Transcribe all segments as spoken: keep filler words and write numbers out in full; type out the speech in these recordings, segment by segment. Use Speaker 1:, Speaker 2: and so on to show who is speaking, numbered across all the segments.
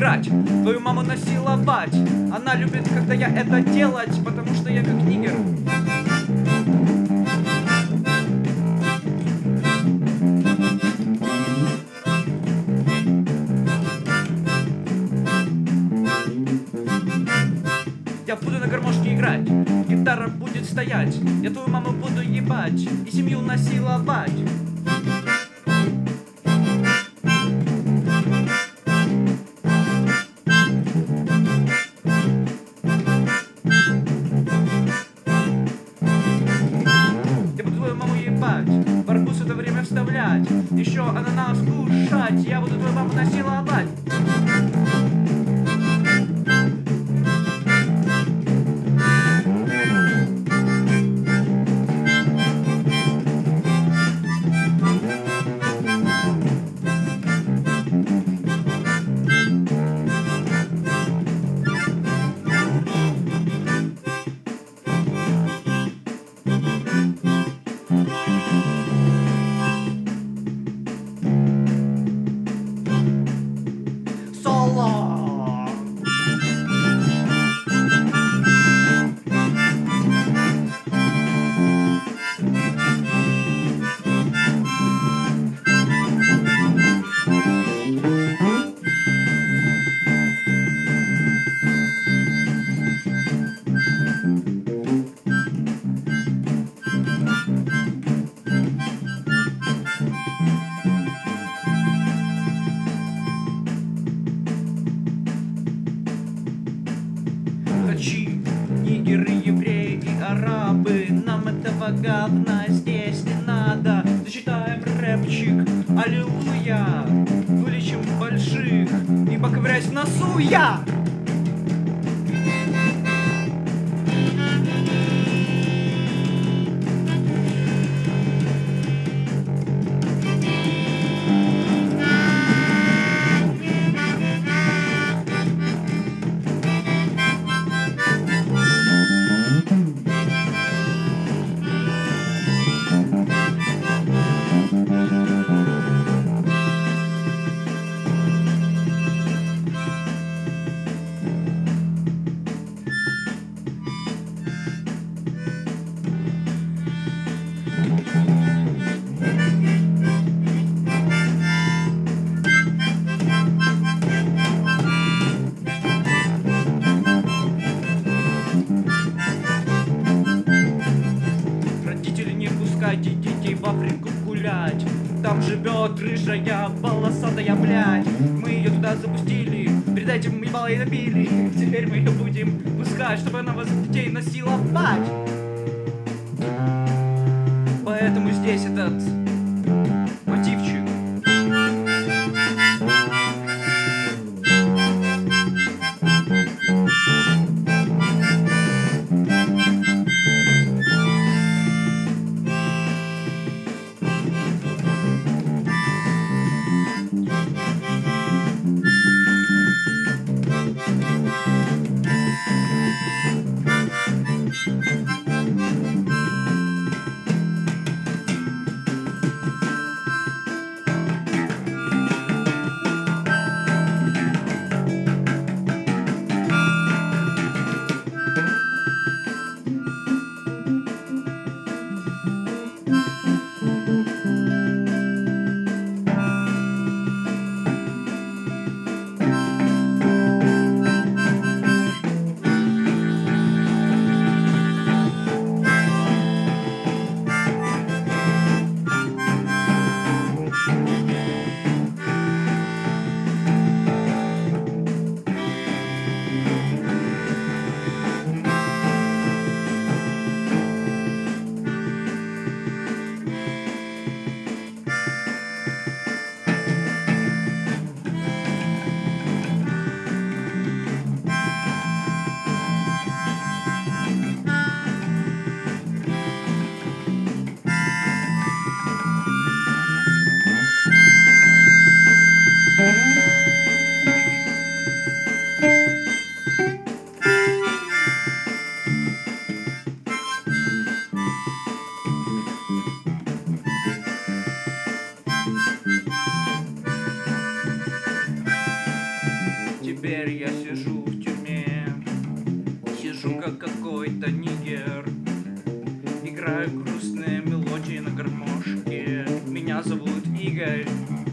Speaker 1: играть, твою маму насиловать. Она любит, когда я это делать, потому что я как нигер. Я буду на гармошке играть, гитара будет стоять, я твою маму буду ебать и семью насиловать. Я буду твою маму ебать, в арбуз это время вставлять, еще ананас кушать, я буду твою маму насиловать. Нигеры, евреи и арабы, нам этого говна здесь не надо. Зачитаем рэпчик, аллилуйя, вылечим больших и поковыряюсь в носу я. Детей в Африку гулять. Там живет рыжая волосатая, блядь. Мы ее туда запустили, перед этим ебало и набили. Теперь мы ее будем пускать, чтобы она вас детей насиловать. Поэтому здесь этот мотивчик. теперь я сижу в тюрьме. Сижу как какой-то нигер, играю грустные мелодии на гармошке. Меня зовут Игорь.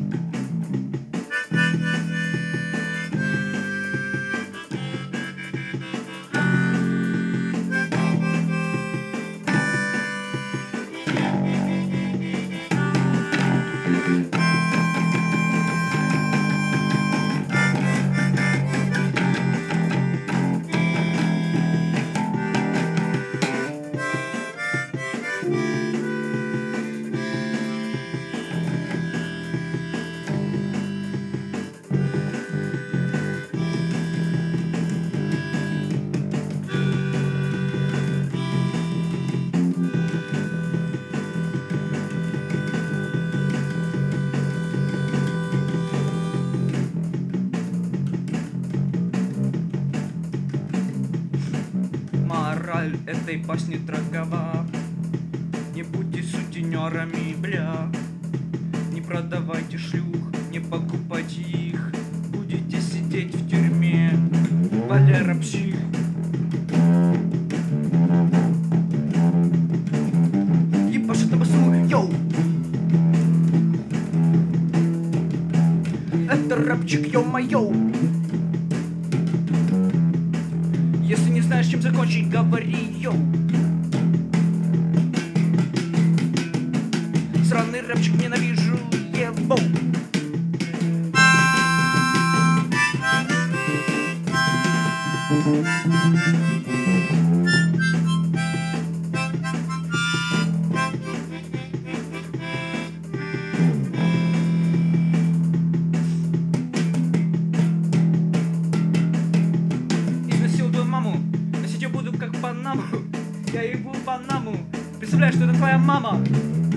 Speaker 1: Мораль этой басни такова: не будьте сутенерами, бля. Не продавайте шлюх, не покупайте их, будете сидеть в тюрьме. Валера псих. Ебашит на басу, йоу. Это рэпчик, ё-моё. Если не знаешь, чем закончить, говори, йоу. Сраный рэпчик ненавижу, ебоу. Изнасилую маму, носить я буду как Панаму. Я ебу Панаму. Представляешь, что это твоя мама.